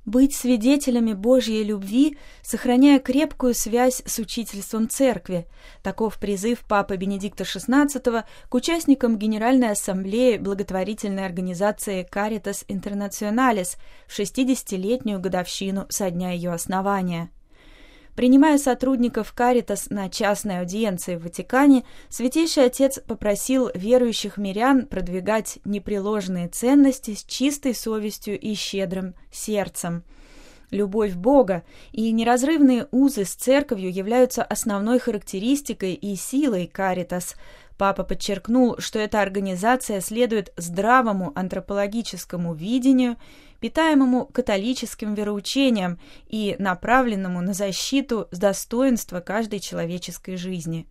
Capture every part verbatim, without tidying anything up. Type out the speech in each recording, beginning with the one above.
быть свидетелями Божьей любви, сохраняя крепкую связь с учительством Церкви. Таков призыв Папы Бенедикта шестнадцатого к участникам Генеральной Ассамблеи благотворительной организации Caritas Internationalis в шестидесятилетнюю годовщину со дня ее основания. Принимая сотрудников Caritas на частной аудиенции в Ватикане, Святейший Отец попросил верующих мирян продвигать непреложные ценности с чистой совестью и щедрым сердцем. Любовь Бога и неразрывные узы с Церковью являются основной характеристикой и силой Caritas. Папа подчеркнул, что эта организация следует здравому антропологическому видению, питаемому католическим вероучением и направленному на защиту достоинства каждой человеческой жизни.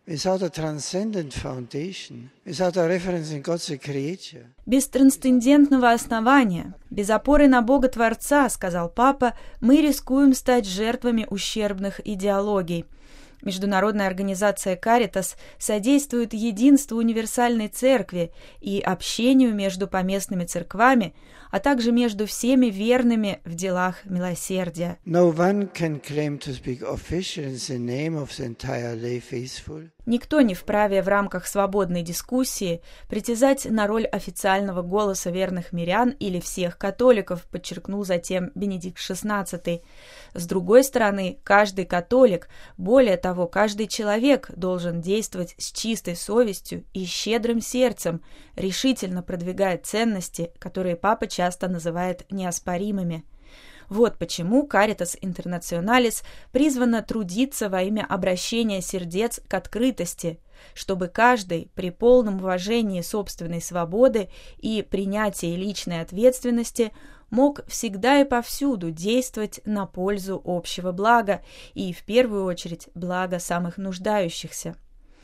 Без трансцендентного основания, без опоры на Бога Творца, сказал Папа, мы рискуем стать жертвами ущербных идеологий. Международная организация Caritas содействует единству универсальной церкви и общению между поместными церквами, а также между всеми верными в делах милосердия. No one can claim to speak officially in the name of the entire lay faithful. Никто не вправе в рамках свободной дискуссии притязать на роль официального голоса верных мирян или всех католиков, подчеркнул затем Бенедикт шестнадцатый. С другой стороны, каждый католик, более того, каждый человек должен действовать с чистой совестью и щедрым сердцем, решительно продвигая ценности, которые Папа часто называет неоспоримыми. Вот почему Caritas Internationalis призвана трудиться во имя обращения сердец к открытости, чтобы каждый при полном уважении собственной свободы и принятии личной ответственности мог всегда и повсюду действовать на пользу общего блага и, в первую очередь, блага самых нуждающихся.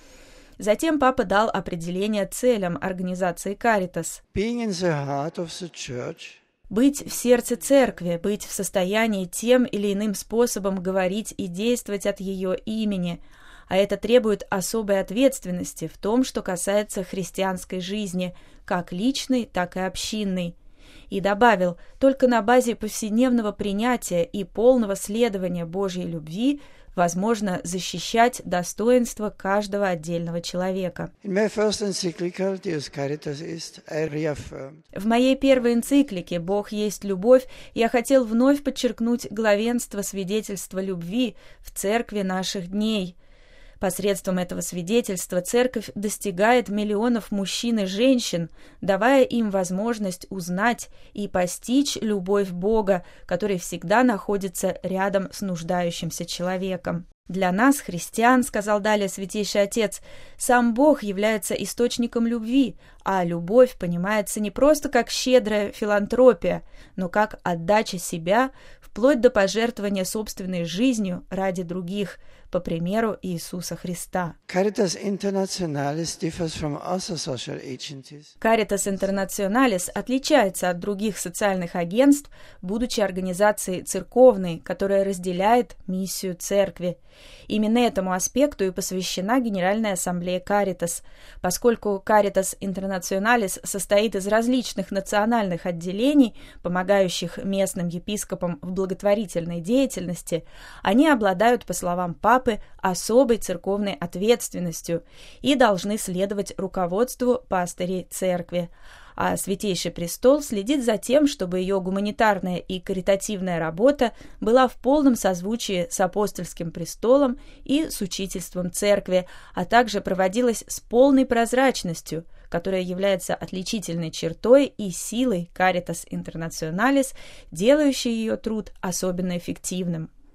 Затем Папа дал определение целям организации Caritas. Being in the heart of the church, быть в сердце церкви, быть в состоянии тем или иным способом говорить и действовать от ее имени, а это требует особой ответственности в том, что касается христианской жизни, как личной, так и общинной. И добавил, только на базе повседневного принятия и полного следования Божьей любви возможно защищать достоинство каждого отдельного человека. in my first encyclical, Deus Caritas ist, I reaffirmed. В моей первой энциклике «Бог есть любовь» я хотел вновь подчеркнуть главенство свидетельства любви в церкви наших дней. Посредством этого свидетельства церковь достигает миллионов мужчин и женщин, давая им возможность узнать и постичь любовь Бога, который всегда находится рядом с нуждающимся человеком. Для нас, христиан, сказал далее Святейший Отец, сам Бог является источником любви, а любовь понимается не просто как щедрая филантропия, но как отдача себя, вплоть до пожертвования собственной жизнью ради других, по примеру Иисуса Христа. Caritas Internationalis differs from other social agencies. Caritas Internationalis отличается от других социальных агентств, будучи организацией церковной, которая разделяет миссию церкви. Именно этому аспекту и посвящена Генеральная Ассамблея Caritas. Поскольку Caritas Internationalis состоит из различных национальных отделений, помогающих местным епископам в благотворительной деятельности, они обладают, по словам Папы, особой церковной ответственностью и должны следовать руководству пастырей церкви. А Святейший Престол следит за тем, чтобы ее гуманитарная и каритативная работа была в полном созвучии с апостольским престолом и с учительством церкви, а также проводилась с полной прозрачностью, которая является отличительной чертой и силой Caritas Internationalis, делающей ее труд особенно эффективным.